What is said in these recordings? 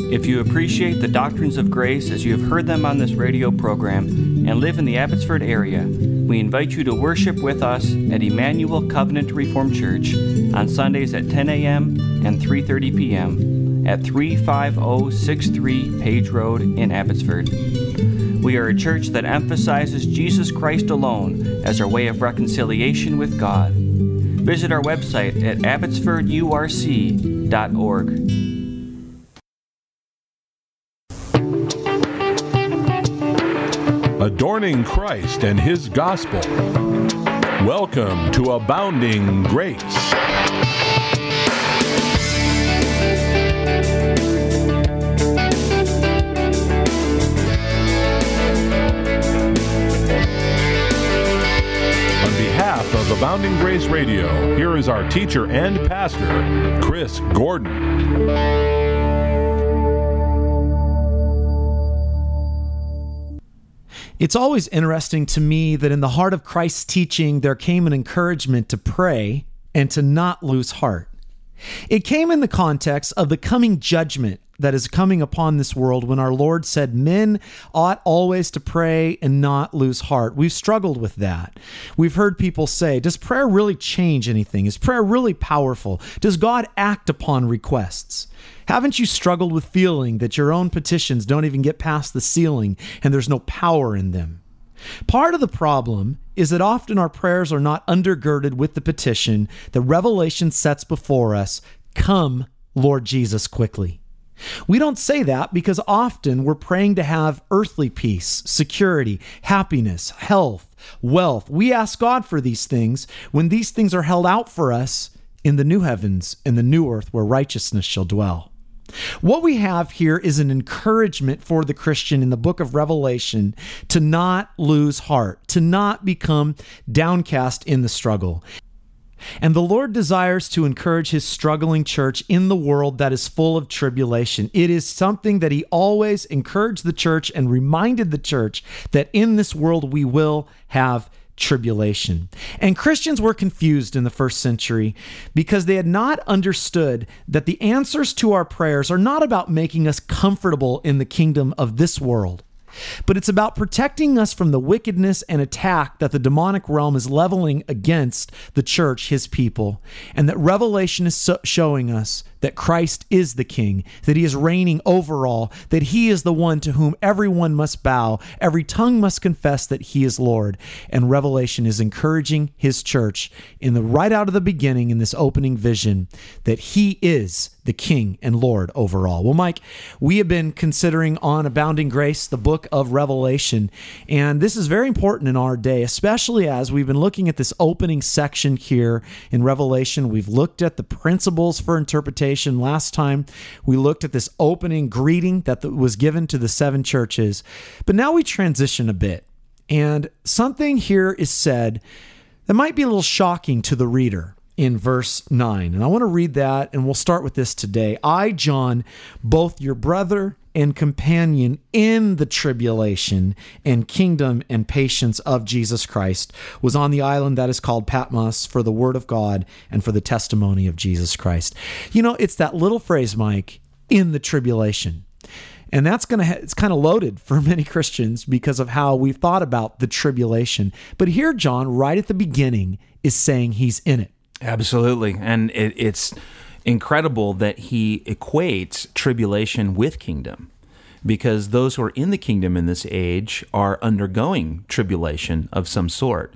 If you appreciate the doctrines of grace as you have heard them on this radio program and live in the Abbotsford area, we invite you to worship with us at Emmanuel Covenant Reformed Church on Sundays at 10 a.m. and 3:30 p.m. at 35063 Page Road in Abbotsford. We are a church that emphasizes Jesus Christ alone as our way of reconciliation with God. Visit our website at abbotsfordurc.org. Adorning Christ and His Gospel. Welcome to Abounding Grace. On behalf of Abounding Grace Radio, here is our teacher and pastor, Chris Gordon. It's always interesting to me that in the heart of Christ's teaching, there came an encouragement to pray and to not lose heart. It came in the context of the coming judgment that is coming upon this world when our Lord said men ought always to pray and not lose heart. We've struggled with that. We've heard people say, does prayer really change anything? Is prayer really powerful? Does God act upon requests? Haven't you struggled with feeling that your own petitions don't even get past the ceiling and there's no power in them? Part of the problem is that often our prayers are not undergirded with the petition that Revelation sets before us, "Come, Lord Jesus, quickly." We don't say that because often we're praying to have earthly peace, security, happiness, health, wealth. We ask God for these things when these things are held out for us in the new heavens and the new earth where righteousness shall dwell. What we have here is an encouragement for the Christian in the book of Revelation to not lose heart, to not become downcast in the struggle. And the Lord desires to encourage His struggling church in the world that is full of tribulation. It is something that He always encouraged the church and reminded the church that in this world we will have tribulation. And Christians were confused in the first century because they had not understood that the answers to our prayers are not about making us comfortable in the kingdom of this world, but it's about protecting us from the wickedness and attack that the demonic realm is leveling against the church, His people, and that Revelation is showing us that Christ is the King, that He is reigning over all, that He is the one to whom everyone must bow, every tongue must confess that He is Lord. And Revelation is encouraging His church right out of the beginning in this opening vision that He is the King and Lord over all. Well, Mike, we have been considering on Abounding Grace, the book of Revelation, and this is very important in our day, especially as we've been looking at this opening section here in Revelation. We've looked at the principles for interpretation. Last time we looked at this opening greeting that was given to the seven churches, but now we transition a bit, and something here is said that might be a little shocking to the reader in verse 9. And I want to read that, and we'll start with this today. I, John, both your brother and companion in the tribulation and kingdom and patience of Jesus Christ, was on the island that is called Patmos for the word of God and for the testimony of Jesus Christ. You know, it's that little phrase, Mike, in the tribulation. And that's it's kind of loaded for many Christians because of how we've thought about the tribulation. But here, John, right at the beginning, is saying He's in it. Absolutely. And it's incredible that he equates tribulation with kingdom, because those who are in the kingdom in this age are undergoing tribulation of some sort.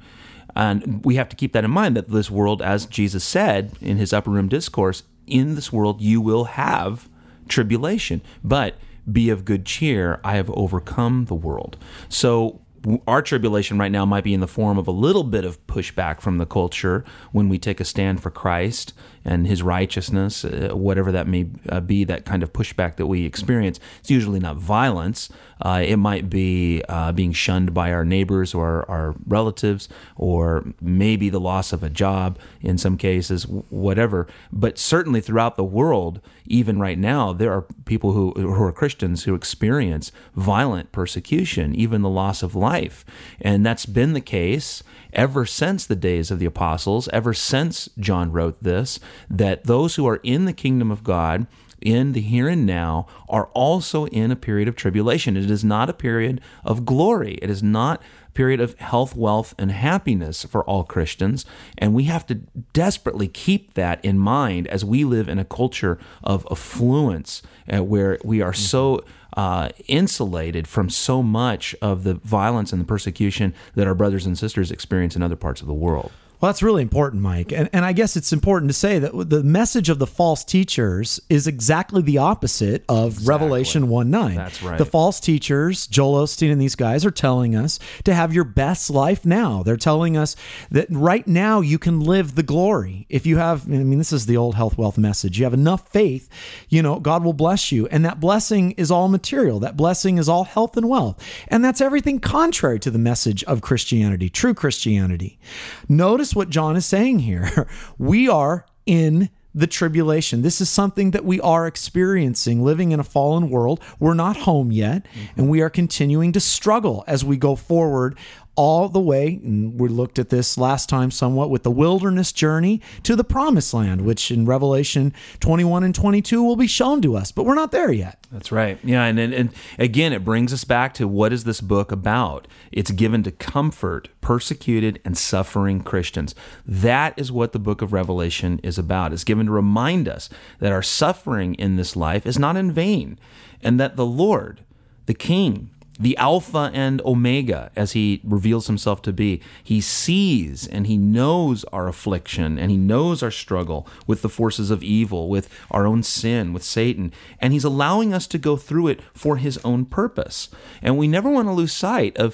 And we have to keep that in mind, that this world, as Jesus said in His upper room discourse, in this world you will have tribulation, but be of good cheer, I have overcome the world. So our tribulation right now might be in the form of a little bit of pushback from the culture when we take a stand for Christ and His righteousness, whatever that may be, that kind of pushback that we experience. It's usually not violence. It might be being shunned by our neighbors or our relatives, or maybe the loss of a job in some cases, whatever. But certainly throughout the world, even right now, there are people who are Christians who experience violent persecution, even the loss of life. And that's been the case ever since the days of the apostles, ever since John wrote this, that those who are in the kingdom of God, in the here and now are also in a period of tribulation. It is not a period of glory. It is not a period of health, wealth, and happiness for all Christians. And we have to desperately keep that in mind as we live in a culture of affluence where we are so insulated from so much of the violence and the persecution that our brothers and sisters experience in other parts of the world. Well, that's really important, Mike. And I guess it's important to say that the message of the false teachers is exactly the opposite of Revelation 1:9. That's right. The false teachers, Joel Osteen and these guys, are telling us to have your best life now. They're telling us that right now you can live the glory. If you have, this is the old health, wealth message. You have enough faith, God will bless you. And that blessing is all material. That blessing is all health and wealth. And that's everything contrary to the message of Christianity, true Christianity. Notice what John is saying here. We are in the tribulation. This is something that we are experiencing, living in a fallen world. We're not home yet, and we are continuing to struggle as we go forward all the way, and we looked at this last time somewhat, with the wilderness journey to the promised land, which in Revelation 21 and 22 will be shown to us, but we're not there yet. That's right. Yeah, and again, it brings us back to what is this book about? It's given to comfort persecuted and suffering Christians. That is what the book of Revelation is about. It's given to remind us that our suffering in this life is not in vain, and that the Lord, the King, the Alpha and Omega, as he reveals himself to be, he sees and he knows our affliction and he knows our struggle with the forces of evil, with our own sin, with Satan, and he's allowing us to go through it for his own purpose. And we never want to lose sight of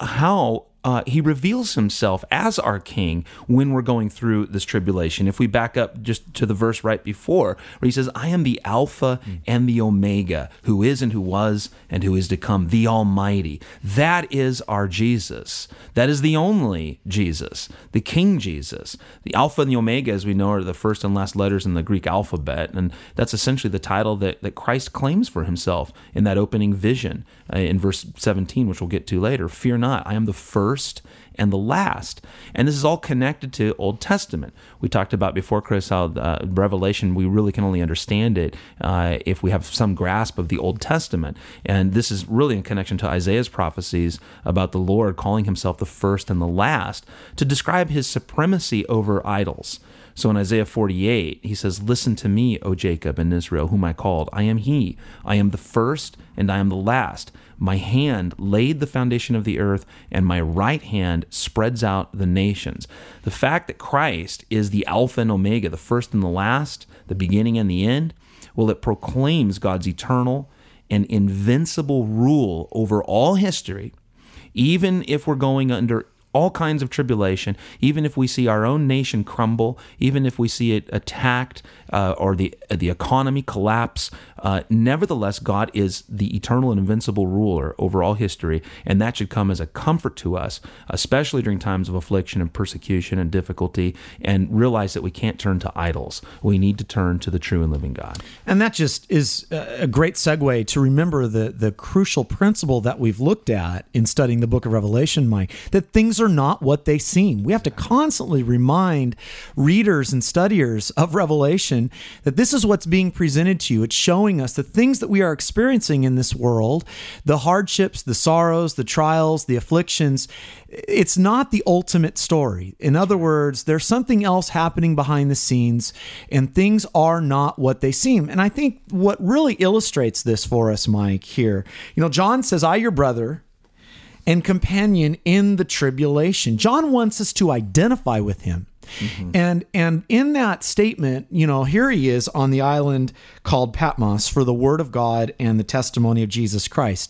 how he reveals himself as our King when we're going through this tribulation. If we back up just to the verse right before, where he says, I am the Alpha and the Omega, who is and who was and who is to come, the Almighty. That is our Jesus. That is the only Jesus, the King Jesus. The Alpha and the Omega, as we know, are the first and last letters in the Greek alphabet, and that's essentially the title that Christ claims for himself in that opening vision in verse 17, which we'll get to later. Fear not, I am the first and the last. And this is all connected to Old Testament. We talked about before, Chris, how Revelation, we really can only understand it if we have some grasp of the Old Testament. And this is really in connection to Isaiah's prophecies about the Lord calling himself the first and the last to describe his supremacy over idols. So in Isaiah 48, he says, listen to me, O Jacob and Israel, whom I called. I am he. I am the first and I am the last. My hand laid the foundation of the earth, and my right hand spreads out the nations. The fact that Christ is the Alpha and Omega, the first and the last, the beginning and the end, well, it proclaims God's eternal and invincible rule over all history, even if we're going under all kinds of tribulation, even if we see our own nation crumble, even if we see it attacked or the economy collapse, nevertheless, God is the eternal and invincible ruler over all history, and that should come as a comfort to us, especially during times of affliction and persecution and difficulty, and realize that we can't turn to idols. We need to turn to the true and living God. And that just is a great segue to remember the crucial principle that we've looked at in studying the book of Revelation, Mike, that things are not what they seem. We have to constantly remind readers and studiers of Revelation that this is what's being presented to you. It's showing us the things that we are experiencing in this world, the hardships, the sorrows, the trials, the afflictions. It's not the ultimate story. In other words, there's something else happening behind the scenes, and things are not what they seem. And I think what really illustrates this for us, Mike, here, John says, I, your brother and companion in the tribulation. John wants us to identify with him. Mm-hmm. And in that statement, here he is on the island called Patmos for the word of God and the testimony of Jesus Christ.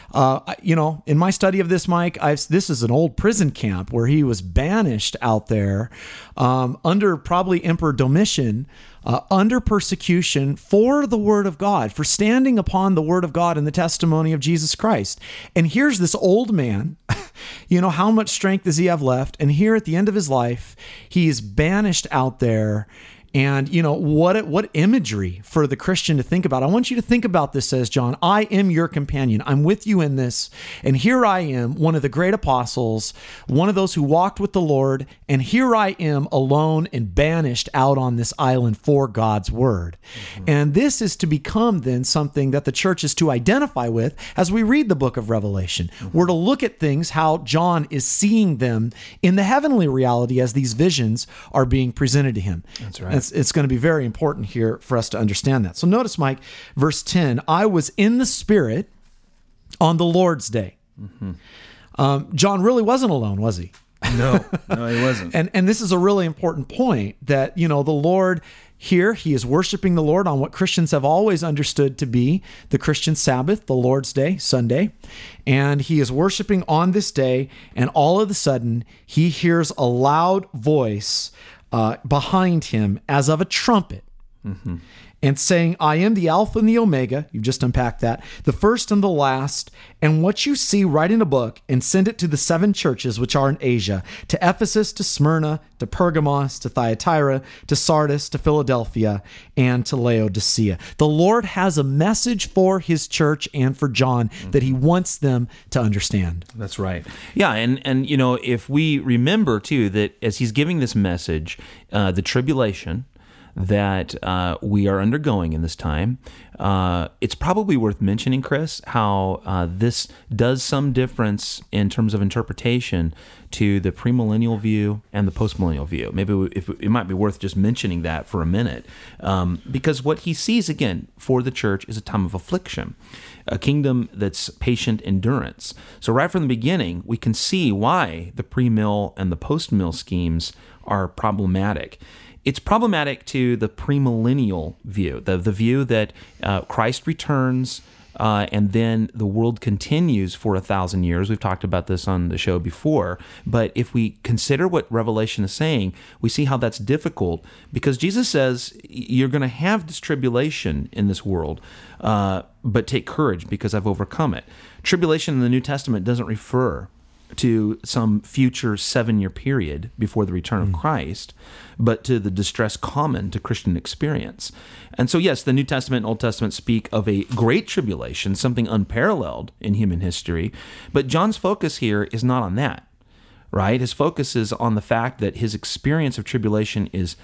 In my study of this, Mike, this is an old prison camp where he was banished out there under probably Emperor Domitian, under persecution for the word of God, for standing upon the word of God and the testimony of Jesus Christ. And here's this old man, how much strength does he have left? And here at the end of his life, he is banished out there, And, what imagery for the Christian to think about. I want you to think about this, says John. I am your companion. I'm with you in this. And here I am, one of the great apostles, one of those who walked with the Lord. And here I am alone and banished out on this island for God's word. And this is to become then something that the church is to identify with as we read the book of Revelation. We're to look at things, how John is seeing them in the heavenly reality as these visions are being presented to him. That's right. It's going to be very important here for us to understand that. So notice, Mike, verse 10, I was in the Spirit on the Lord's day. John really wasn't alone, was he? No, he wasn't. And this is a really important point that, the Lord here, he is worshiping the Lord on what Christians have always understood to be the Christian Sabbath, the Lord's Day, Sunday. And he is worshiping on this day, and all of a sudden, he hears a loud voice behind him as of a trumpet. And saying, I am the Alpha and the Omega, you've just unpacked that, the first and the last, and what you see, write in a book and send it to the 7 churches which are in Asia, to Ephesus, to Smyrna, to Pergamos, to Thyatira, to Sardis, to Philadelphia, and to Laodicea. The Lord has a message for his church and for John that he wants them to understand. That's right. Yeah, and if we remember, too, that as he's giving this message, the tribulation that we are undergoing in this time, it's probably worth mentioning, Chris, how this does some difference in terms of interpretation to the premillennial view and the postmillennial view. Maybe it might be worth just mentioning that for a minute, because what he sees, again, for the church is a time of affliction, a kingdom that's patient endurance. So right from the beginning, we can see why the pre-mill and the post-mill schemes are problematic. It's problematic to the premillennial view, the view that Christ returns and then the world continues for 1,000 years. We've talked about this on the show before. But if we consider what Revelation is saying, we see how that's difficult, because Jesus says you're going to have this tribulation in this world, but take courage because I've overcome it. Tribulation in the New Testament doesn't refer to some future 7-year period before the return of Christ, but to the distress common to Christian experience. And so, yes, the New Testament and Old Testament speak of a great tribulation, something unparalleled in human history, but John's focus here is not on that, right? His focus is on the fact that his experience of tribulation is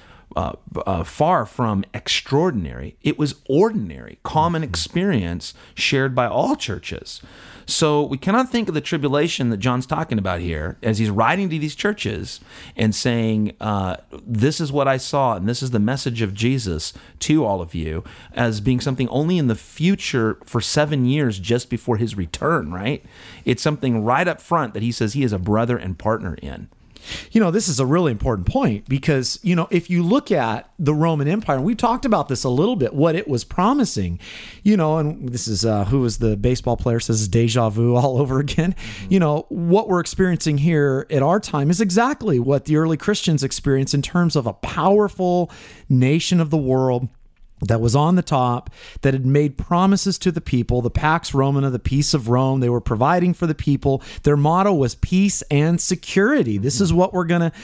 far from extraordinary. It was ordinary, common experience shared by all churches. So we cannot think of the tribulation that John's talking about here as he's writing to these churches and saying, this is what I saw, and this is the message of Jesus to all of you, as being something only in the future for 7 years just before his return, right? It's something right up front that he says he is a brother and partner in. This is a really important point because, if you look at the Roman Empire, and we talked about this a little bit, what it was promising, and this is, who was the baseball player says deja vu all over again. What we're experiencing here at our time is exactly what the early Christians experienced in terms of a powerful nation of the world that was on the top, that had made promises to the people, the Pax Romana, the peace of Rome. They were providing for the people. Their motto was peace and security. This is what we're gonna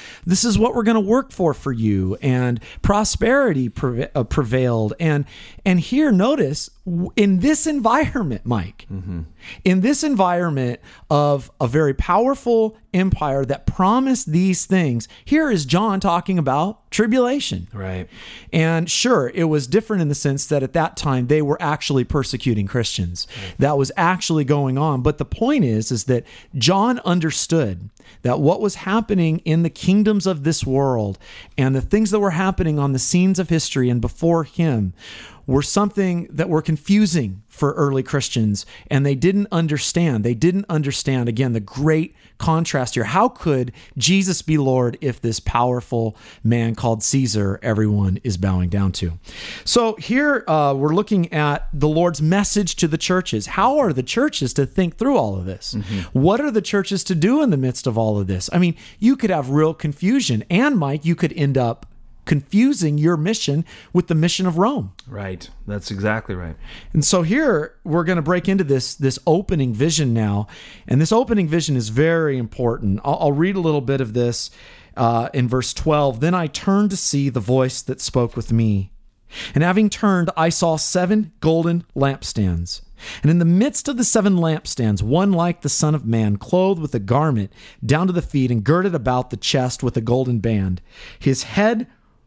work for you. And prosperity prevailed. And here, notice, in this environment, Mike, in this environment of a very powerful empire that promised these things, here is John talking about tribulation. Right. And sure, it was different in the sense that at that time they were actually persecuting Christians. Right. That was actually going on. But the point is that John understood that what was happening in the kingdoms of this world and the things that were happening on the scenes of history and before him were something that were confusing for early Christians, and they didn't understand. They didn't understand, again, the great contrast here. How could Jesus be Lord if this powerful man called Caesar everyone is bowing down to? So here we're looking at the Lord's message to the churches. How are the churches to think through all of this? What are the churches to do in the midst of all of this? I mean, you could have real confusion, and Mike, you could end up confusing your mission with the mission of Rome. Right. That's exactly right. And so here we're going to break into this opening vision now. And this opening vision is very important. I'll read a little bit of this. in verse 12, "Then I turned to see the voice that spoke with me. And having turned, I saw 7 golden lampstands. And in the midst of the 7 lampstands, one like the Son of Man, clothed with a garment down to the feet and girded about the chest with a golden band. His head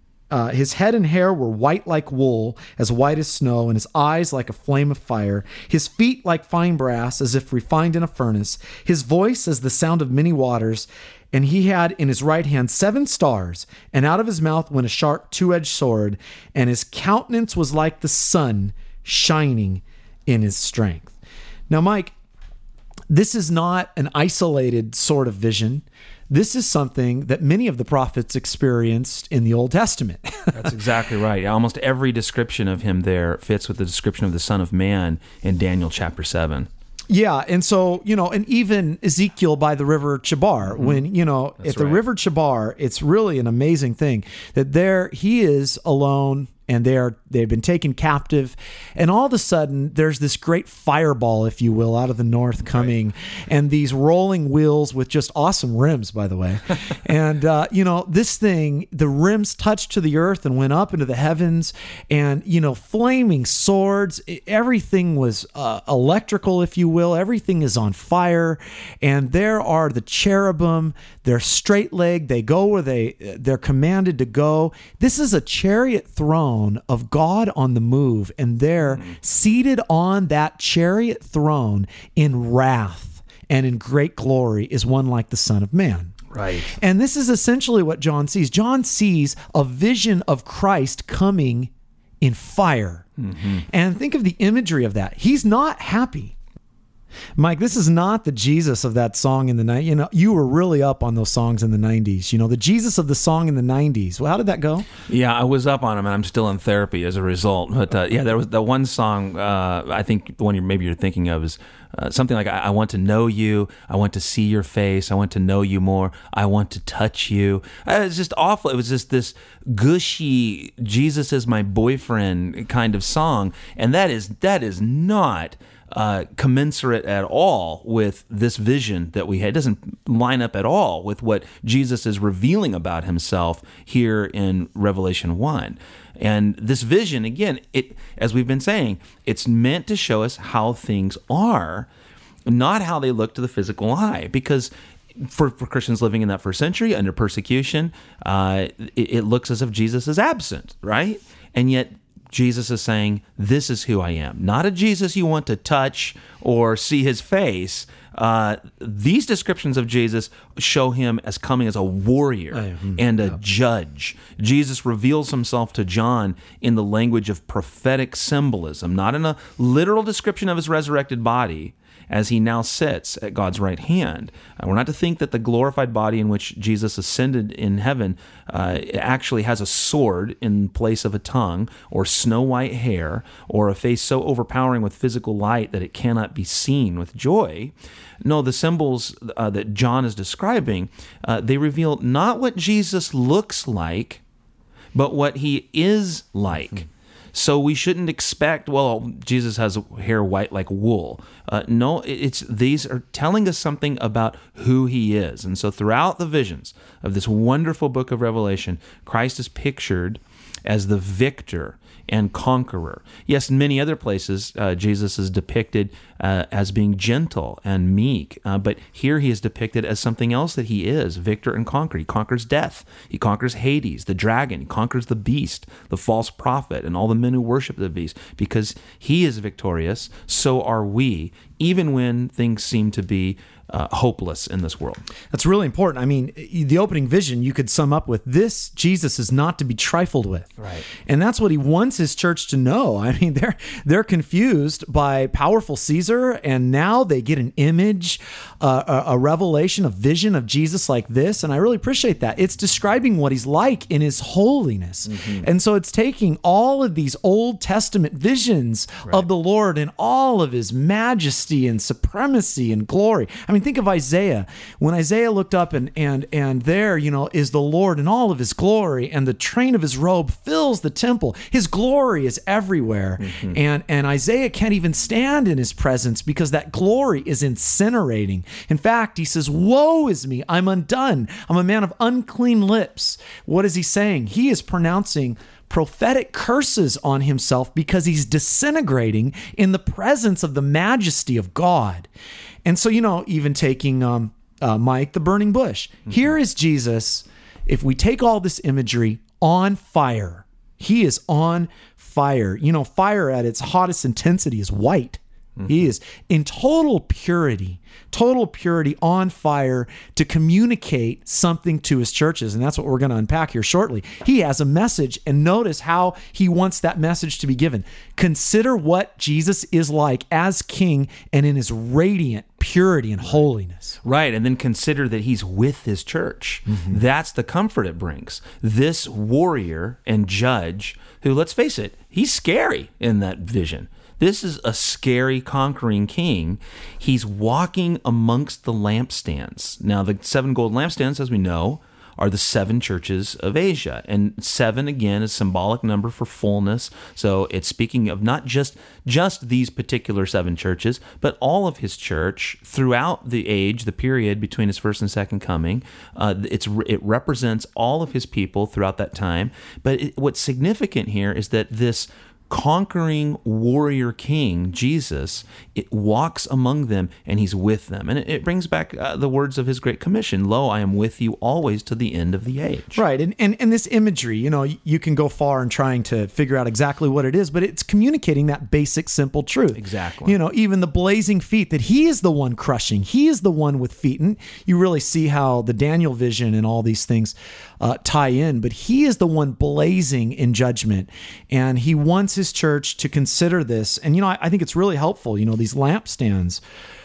and hair were white like wool, as white as snow, and his eyes like a flame of fire. His feet like fine brass, as if refined in a furnace. His voice as the sound of many waters. And he had in his right hand 7 stars, and out of his mouth went a sharp 2-edged sword, and his countenance was like the sun shining in his strength." Now, Mike, this is not an isolated sort of vision. This is something that many of the prophets experienced in the Old Testament. That's exactly right. Almost every description of him there fits with the description of the Son of Man in Daniel chapter 7. Yeah, and so, and even Ezekiel by the river Chebar, when, at the river Chebar, it's really an amazing thing that there he is alone, and they've been taken captive, and all of a sudden there's this great fireball, if you will, out of the north coming, and these rolling wheels with just awesome rims, by the way. And this thing, the rims touched to the earth and went up into the heavens, and flaming swords. Everything was electrical, if you will. Everything is on fire, and there are the cherubim. They're straight-legged. They go where they're commanded to go. This is a chariot throne of God on the move, and there, seated on that chariot throne in wrath and in great glory, is one like the Son of Man. Right. And this is essentially what John sees. John sees a vision of Christ coming in fire. Mm-hmm. And think of the imagery of that. He's not happy. Mike, this is not the Jesus of that song in the 90s. You were really up on those songs in the 90s. The Jesus of the song in the 90s. Well, how did that go? Yeah, I was up on them, and I'm still in therapy as a result. But there was the one song, I think the one you're thinking of is something like, "I want to know you, I want to see your face, I want to know you more, I want to touch you." It's just awful. It was just this gushy, Jesus is my boyfriend kind of song, and that is not commensurate at all with this vision that we had. It doesn't line up at all with what Jesus is revealing about himself here in Revelation 1. And this vision, again, as we've been saying, it's meant to show us how things are, not how they look to the physical eye. Because for Christians living in that first century under persecution, it looks as if Jesus is absent, right? And yet Jesus is saying, this is who I am. Not a Jesus you want to touch or see his face. These descriptions of Jesus show him as coming as a warrior and a judge. Jesus reveals himself to John in the language of prophetic symbolism, not in a literal description of his resurrected body, as he now sits at God's right hand. We're not to think that the glorified body in which Jesus ascended in heaven actually has a sword in place of a tongue, or snow white hair, or a face so overpowering with physical light that it cannot be seen with joy. No, the symbols that John is describing, they reveal not what Jesus looks like, but what he is like. So we shouldn't expect, Jesus has hair white like wool. No, these are telling us something about who he is. And so throughout the visions of this wonderful book of Revelation, Christ is pictured as the victor and conqueror. Yes, in many other places, Jesus is depicted as being gentle and meek, but here he is depicted as something else that he is, victor and conqueror. He conquers death, he conquers Hades, the dragon, he conquers the beast, the false prophet, and all the men who worship the beast. Because he is victorious, so are we, even when things seem to be hopeless in this world. That's really important. I mean, the opening vision you could sum up with, this Jesus is not to be trifled with. Right. And that's what he wants his church to know. I mean, they're confused by powerful Caesar, and now they get an image, a revelation, a vision of Jesus like this. And I really appreciate that. It's describing what he's like in his holiness. Mm-hmm. And so it's taking all of these Old Testament visions of the Lord and all of his majesty majesty and supremacy and glory. I mean, think of Isaiah. When Isaiah looked up and there, is the Lord in all of his glory, and the train of his robe fills the temple. His glory is everywhere. And Isaiah can't even stand in his presence because that glory is incinerating. In fact, he says, "Woe is me, I'm undone. I'm a man of unclean lips." What is he saying? He is pronouncing prophetic curses on himself because he's disintegrating in the presence of the majesty of God. And so, even taking Mike, the burning bush. Here is Jesus, if we take all this imagery, on fire. He is on fire. Fire at its hottest intensity is white. He is in total purity on fire to communicate something to his churches. And that's what we're going to unpack here shortly. He has a message, and notice how he wants that message to be given. Consider what Jesus is like as king and in his radiant purity and holiness. Right, and then consider that he's with his church. That's the comfort it brings. This warrior and judge who, let's face it, he's scary in that vision. This is a scary, conquering king. He's walking amongst the lampstands. Now, the 7 gold lampstands, as we know, are the 7 churches of Asia. And 7, again, is a symbolic number for fullness. So it's speaking of not just these particular 7 churches, but all of his church throughout the age, the period between his first and second coming. It represents all of his people throughout that time. But what's significant here is that this conquering warrior king, Jesus, it walks among them and he's with them. And it brings back the words of his Great Commission, "Lo, I am with you always to the end of the age." Right. And this imagery, you can go far in trying to figure out exactly what it is, but it's communicating that basic, simple truth. Exactly. Even the blazing feet, that he is the one crushing. He is the one with feet. And you really see how the Daniel vision and all these things tie in, but he is the one blazing in judgment. And he wants his church to consider this. And, I think it's really helpful, these lampstands.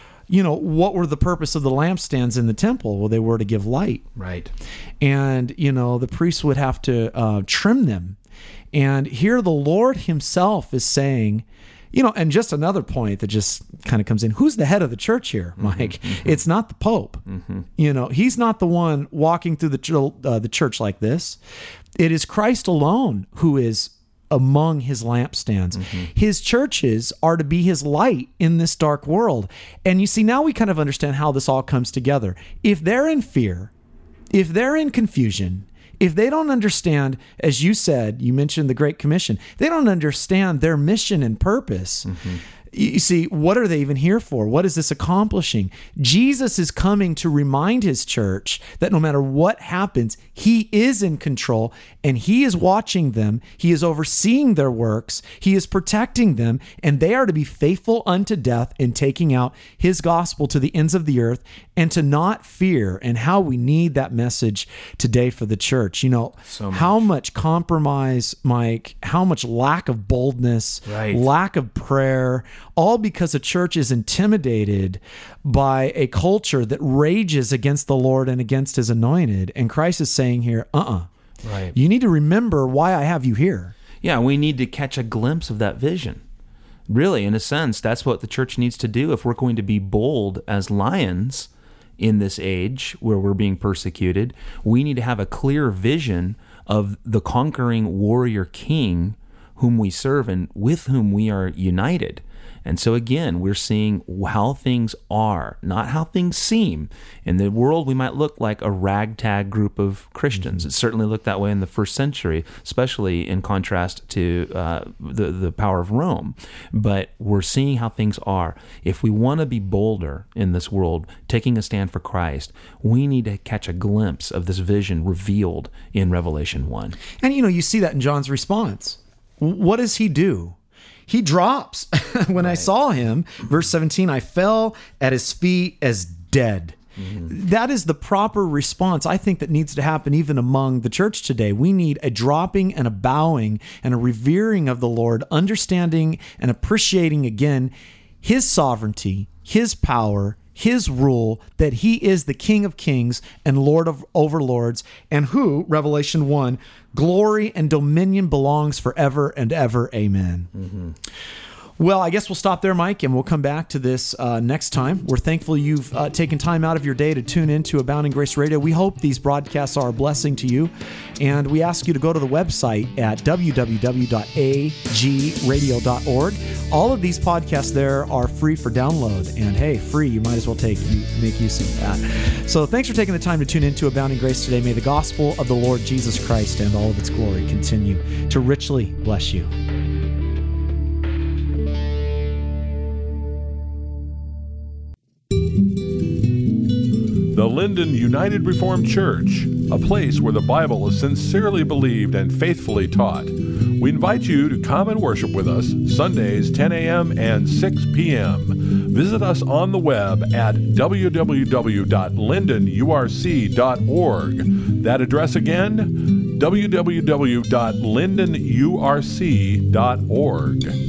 What were the purpose of the lampstands in the temple? Well, they were to give light. Right. And, the priests would have to trim them. And here the Lord himself is saying, and just another point that just kind of comes in, who's the head of the church here, Mike? It's not the Pope. He's not the one walking through the church like this. It is Christ alone who is among his lampstands. His churches are to be his light in this dark world. And you see, now we kind of understand how this all comes together. If they're in fear, if they're in confusion, if they don't understand, as you said, you mentioned the Great Commission, they don't understand their mission and purpose. You see, what are they even here for? What is this accomplishing? Jesus is coming to remind his church that no matter what happens, he is in control and he is watching them. He is overseeing their works. He is protecting them, and they are to be faithful unto death in taking out his gospel to the ends of the earth and to not fear. And how we need that message today for the church. How much compromise, Mike, how much lack of boldness, lack of prayer, all because a church is intimidated by a culture that rages against the Lord and against his anointed. And Christ is saying here, Right. You need to remember why I have you here. Yeah, we need to catch a glimpse of that vision. Really, in a sense, that's what the church needs to do if we're going to be bold as lions in this age where we're being persecuted. We need to have a clear vision of the conquering warrior king whom we serve and with whom we are united. And so again, we're seeing how things are, not how things seem. In the world, we might look like a ragtag group of Christians. It certainly looked that way in the first century, especially in contrast to the power of Rome. But we're seeing how things are. If we want to be bolder in this world, taking a stand for Christ, we need to catch a glimpse of this vision revealed in Revelation 1. And you see that in John's response. What does he do? He drops. When I saw him, verse 17, I fell at his feet as dead. That is the proper response, I think, that needs to happen even among the church today. We need a dropping and a bowing and a revering of the Lord, understanding and appreciating again his sovereignty, his power, his rule, that he is the King of Kings and Lord of overlords, and who, Revelation 1, glory and dominion belongs forever and ever. Amen. Well, I guess we'll stop there, Mike, and we'll come back to this next time. We're thankful you've taken time out of your day to tune into Abounding Grace Radio. We hope these broadcasts are a blessing to you, and we ask you to go to the website at www.agradio.org. All of these podcasts there are free for download, and hey, free, you might as well make use of that. So thanks for taking the time to tune into Abounding Grace today. May the gospel of the Lord Jesus Christ and all of its glory continue to richly bless you. The Linden United Reformed Church, a place where the Bible is sincerely believed and faithfully taught. We invite you to come and worship with us Sundays 10 a.m. and 6 p.m. Visit us on the web at www.lindenurc.org. That address again, www.lindenurc.org.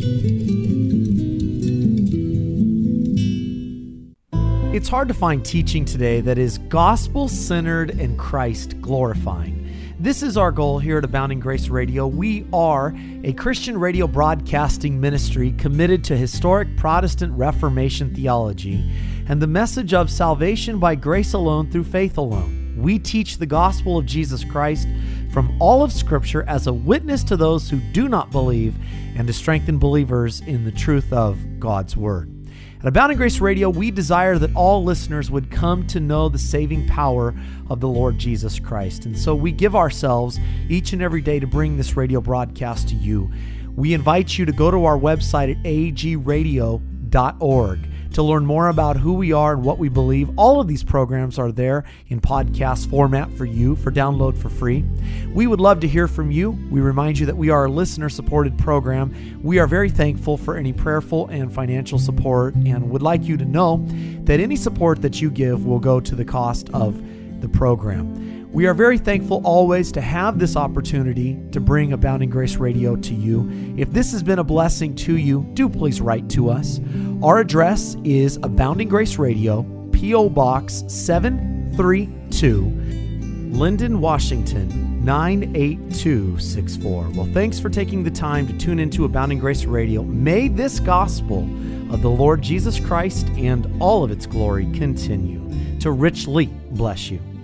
It's hard to find teaching today that is gospel-centered and Christ-glorifying. This is our goal here at Abounding Grace Radio. We are a Christian radio broadcasting ministry committed to historic Protestant Reformation theology and the message of salvation by grace alone through faith alone. We teach the gospel of Jesus Christ from all of Scripture as a witness to those who do not believe and to strengthen believers in the truth of God's Word. At Abounding Grace Radio, we desire that all listeners would come to know the saving power of the Lord Jesus Christ. And so we give ourselves each and every day to bring this radio broadcast to you. We invite you to go to our website at agradio.org to learn more about who we are and what we believe. All of these programs are there in podcast format for you for download for free. We would love to hear from you. We remind you that we are a listener-supported program. We are very thankful for any prayerful and financial support and would like you to know that any support that you give will go to the cost of the program. We are very thankful always to have this opportunity to bring Abounding Grace Radio to you. If this has been a blessing to you, do please write to us. Our address is Abounding Grace Radio, P.O. Box 732, Linden, Washington 98264. Well, thanks for taking the time to tune into Abounding Grace Radio. May this gospel of the Lord Jesus Christ and all of its glory continue to richly bless you.